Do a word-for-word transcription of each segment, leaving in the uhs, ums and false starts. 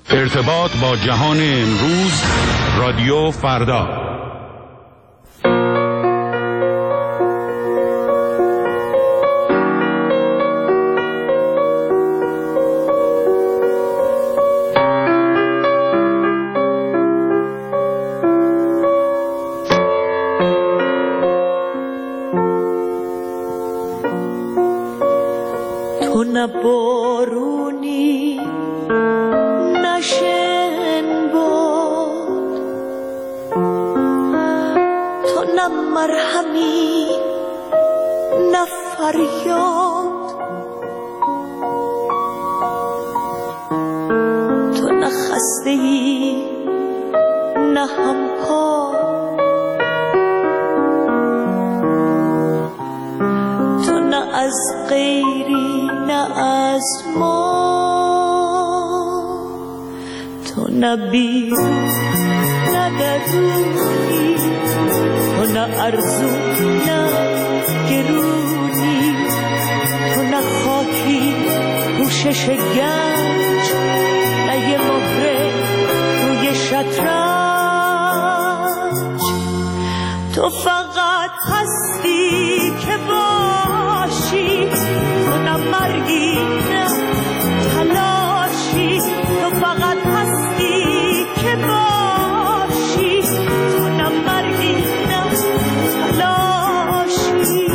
ارتباط با جهان امروز، رادیو فردا. تو نه بارونی نشن بود، تو نه مرهمی نه فریاد، تو نه خسته ای نه همپا، تو نه از غیری نه از ما، تو نه بیرون نه درونی، تو نه ارزو نه گرونی، تو نه خاکی پوشش گنج نه یه مهره روی شطرنج، تو فقط هستی که باشی، تو نه مرگی نه تلاشی، تو فقط هستی که باشی، تو نه مرگی نه تلاشی.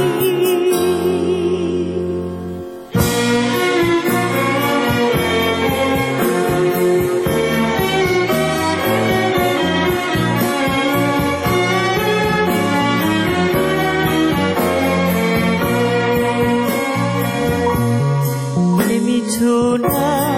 نمیتونم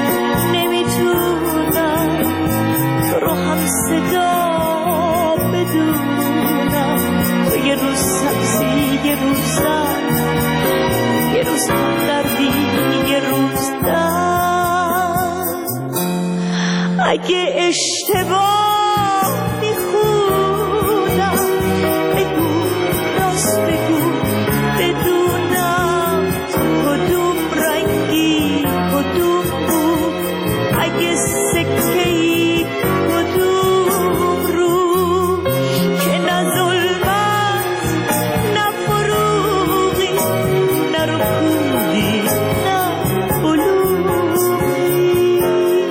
نمیتونم تو رو هم صدا بدونم، تو یه روز سبزی یه روز زن، یه روز هم دردی یه روز دن، اگه اشتباه میخونم بگو راست بگو بدونم کدوم رنگی کدوم بود، اگه سکه‌ای کدوم رو، که نه ظلمت نه فروغی نه رکودی نه بلوغی،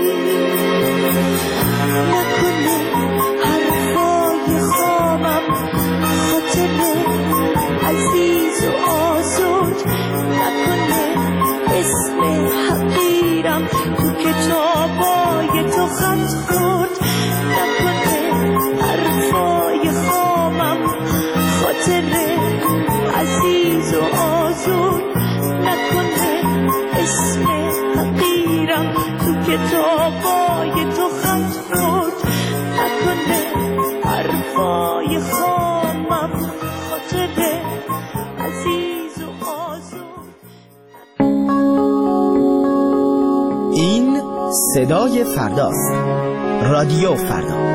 نکنه حرفای خامم خاطر عزیز و آزاد، نکنه اسم حقیرم تو کتابای تو خط خورد، نکنه حرفای خامم خاطر عزیز و آزاد، نکنه اسم حقیرم تو کتابای تو خط خورد، نکنه حرفای خامم خاطر عزیز و آزاد. این صدای فرداست، رادیو فردا.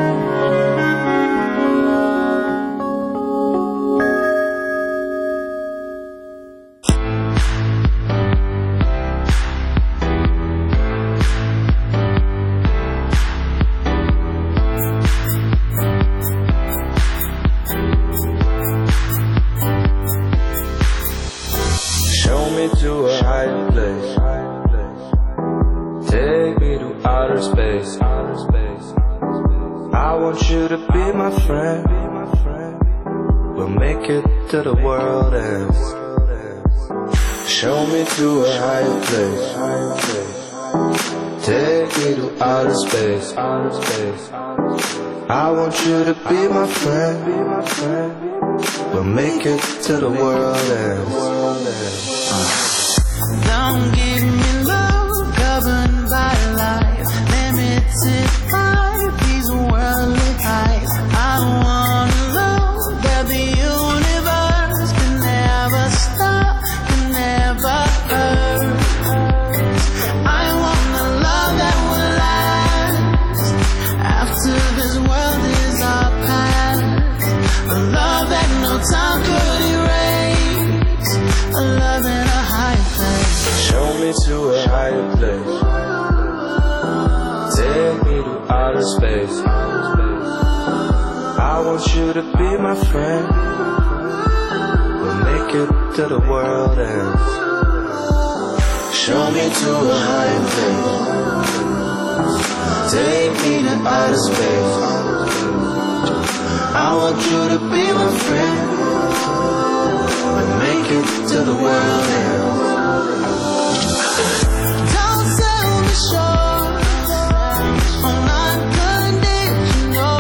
Show me to a higher place, take me to outer space, I want you to be my friend, we'll make it to the world ends. Show me to a higher place, take me to outer space, I want you to be my friend, we'll make it to the world ends. Don't give me love governed by life, limited by these worldly highs. I don't wanna know that the universe can never stop, can never hurt. I want a love that will last after this world is our past, a love that no time could erase, a love in a high place. Show me to a higher place, take outer space. I want you to be my friend. We'll make it to the world ends. Show me to a higher place. Take me to outer space. I want you to be my friend. We'll make it to the world ends. Don't sell me short on unconditional.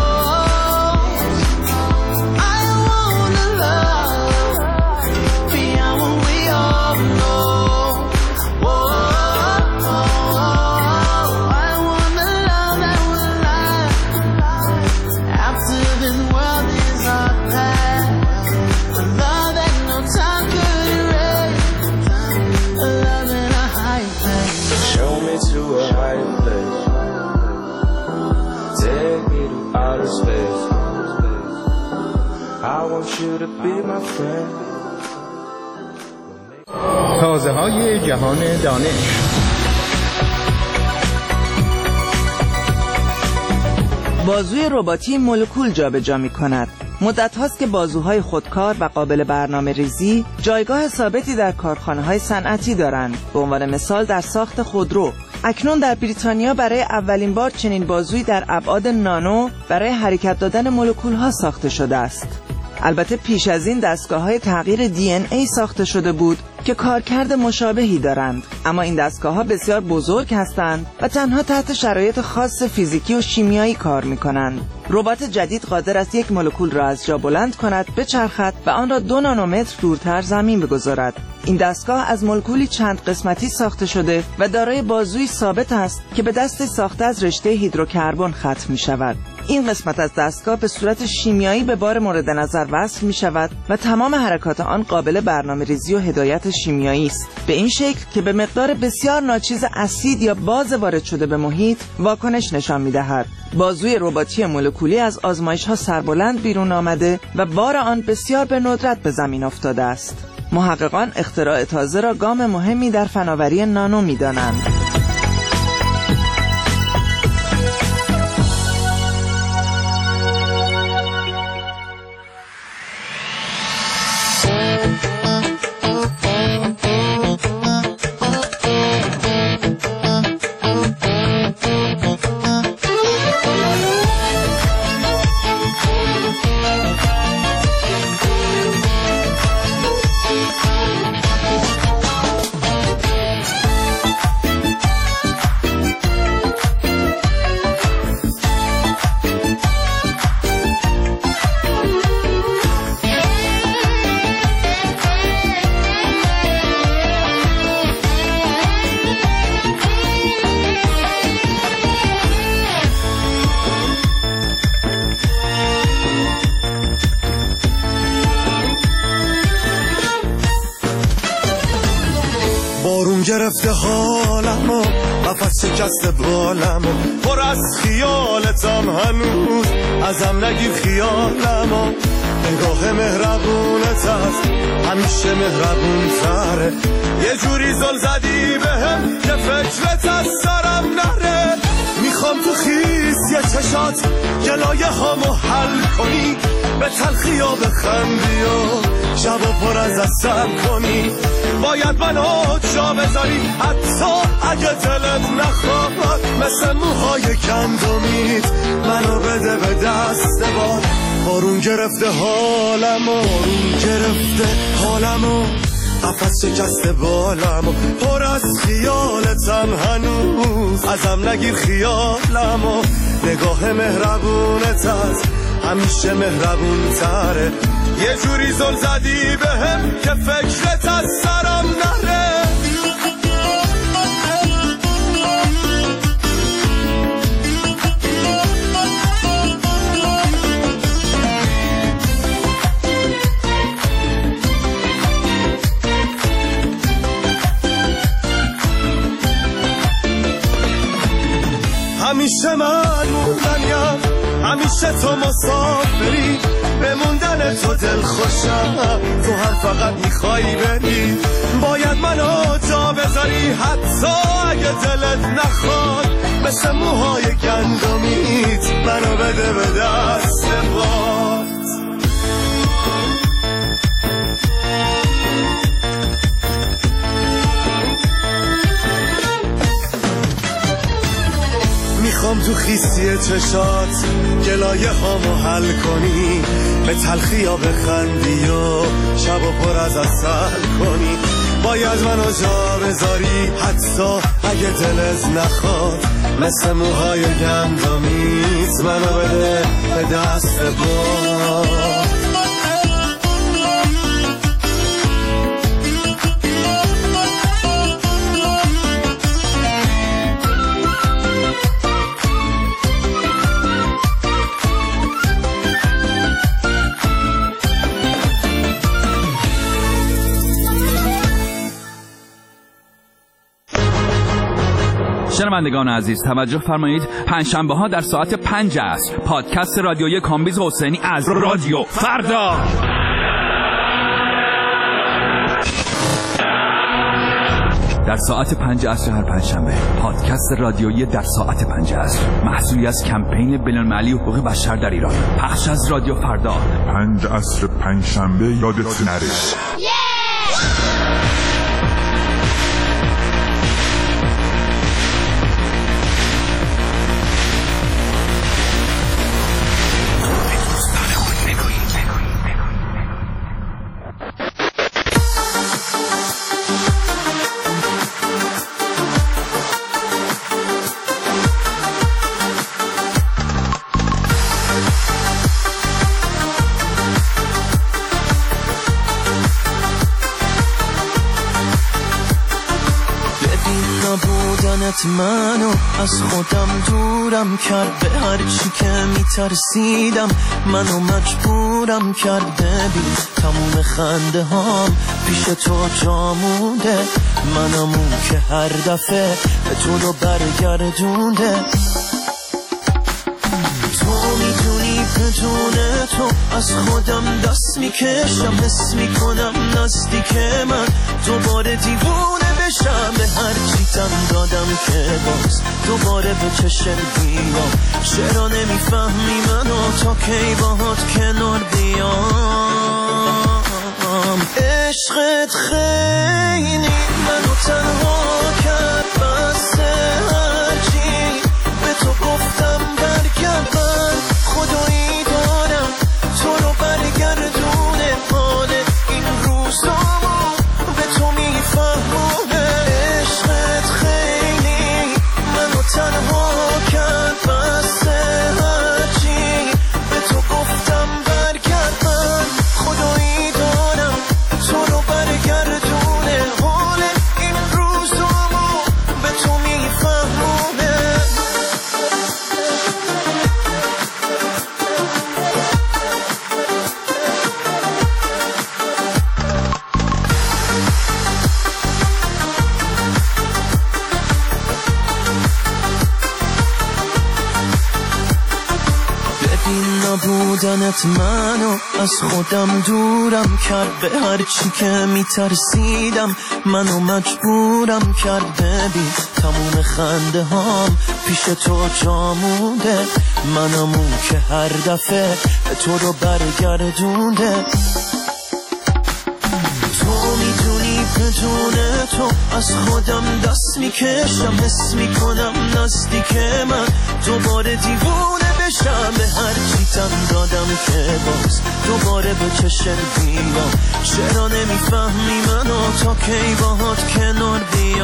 I wanna love beyond what we all know. Whoa, I wanna love that will last after this world is our past. A love that no time could erase. A love in a high place. Show me to a higher place. Take me to outer space. I want you to be my friend. تازه های جهان دانش. بازوی رباتی مولکول جابجا می‌کند. مدت هاست که بازوهای خودکار و قابل برنامه ریزی جایگاه ثابتی در کارخانه‌های صنعتی دارند. به عنوان مثال در ساخت خودرو. اکنون در بریتانیا برای اولین بار چنین بازویی در ابعاد نانو برای حرکت دادن مولکول‌ها ساخته شده است. البته پیش از این دستگاه‌های تغییر دی ان ای ساخته شده بود که کارکرد مشابهی دارند، اما این دستگاه‌ها بسیار بزرگ هستند و تنها تحت شرایط خاص فیزیکی و شیمیایی کار می‌کنند. ربات جدید قادر است یک مولکول را از جا بلند کند، بچرخد و آن را دو نانومتر دورتر زمین بگذارد. این دستگاه از مولکولی چند قسمتی ساخته شده و دارای بازوی ثابت است که به دست ساخته از رشته هیدروکربن ختم می‌شود. این قسمت از دستگاه به صورت شیمیایی به بار مورد نظر وصل می شود و تمام حرکات آن قابل برنامه‌ریزی و هدایت شیمیایی است، به این شکل که به مقدار بسیار ناچیز اسید یا باز وارد شده به محیط واکنش نشان می دهد. بازوی رباتی مولکولی از آزمایش‌ها سربلند بیرون آمده و بار آن بسیار به ندرت به زمین افتاده است. محققان اختراع تازه را گام مهمی در فناوری نانو می دانند. بارون گرفته حالمو، قفس شکسته بالمو، پر از خیالتم هنوز، ازم نگیر خیالمو. نگاه مهربونت هست همیشه مهربون تره، یه جوری زل زدی بهم که فکرت از سرم نره. میخوام تو خیس یه چشات گلایه هامو حل کنی، به تلخی ها بخندی و شبا پر از اثر کنی. باید منو جا بذاری حتی اگه دلت نخواد، مثل موهای گندمیت منو بده به دست باد. بارون گرفته حالمو، بارون گرفته حالمو، قفس شکسته بالمو، پر از خیالتم هنوز، ازم نگیر خیالمو. نگاه مهربونت هست همیشه مهربون تره، یه جوری زل زدی بهم که فکرت از سرم نره. همیشه من موندنیم، همیشه تو مسافری، به موندن تو دل خوشم، تو هم فقط میخوایی بری. باید منو جا بذاری حتی اگه دلت نخواد، مثل موهای گندمی بده به دست پات. میخوام تو خیسی چشات گلایه هامو حل کنی، به تلخی ها بخندی و شب و پر از عسل کنی. باید منو جا بذاری حتی اگه دلت نخواد، مثل موهای گندامیت منو بده به دست باد. شنوندگان عزیز توجه فرمایید، پنجشنبه ها در ساعت پنج است پادکست رادیویی کامبیز حسینی از رادیو فردا. در ساعت پنج عصر هر پنجشنبه پادکست رادیویی در ساعت پنج عصر، محصولی از کمپین بین‌المللی حقوق بشر در ایران، پخش از رادیو فردا. پنج عصر پنجشنبه یادت نره. منو از خودم دورم کرد، به هر چی که میترسیدم منو مجبورم کرد. ببین تموم خنده هام پیش تو جا مونده، منمون که هر دفعه به تو رو برگردونده. تو میدونی بدون تو از خودم دست میکشم، حس میکنم نزدیک من دوباره دیوونه بشم. به هر چی تن دادم که باز دوباره به چشم بیام. چرا نمیفهمی منو تا کی باهات کنار بیام؟ عشقت خیلی منو تنها کرد، بس هرچی به تو گفتم برگرد. من خدایی دارم تو رو برگردونه، حال این روزامو به تو میفهمونه. عشقت خیلی منو تنها کرد، بس هرچی به تو گفتم برگرد. من خدایی دارم تو رو برگردونه، حال این روزامو به تو میفهمونه. بودنت منو از خودم دورم کرد، به هر چی که میترسیدم منو مجبورم کرد. ببین تموم خنده هام پیش تو جا مونده، منمون که هر دفعه به تو رو برگردونده. تو میدونی بدون تو از خودم دست میکشم، حس میکنم نزدیک من دوباره دیوونه بشم. به هر چی تن دادم که باز دوباره به چشم بیام. چرا نمیفهمی منو تا کی باهات کنار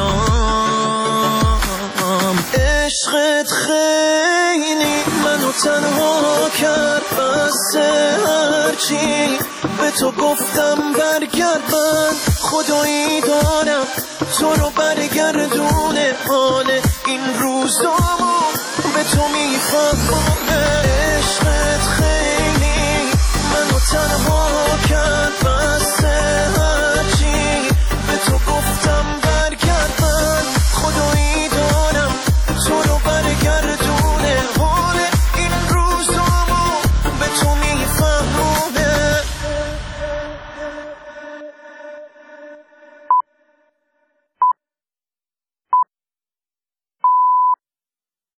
بیام؟ عشقت خیلی منو تنها کرد، بس هرچی به تو گفتم برگرد. من خدایی دارم تو رو برگردونه، حال این روزامو به تو میفهمونه. عشقت خیلی منو تنها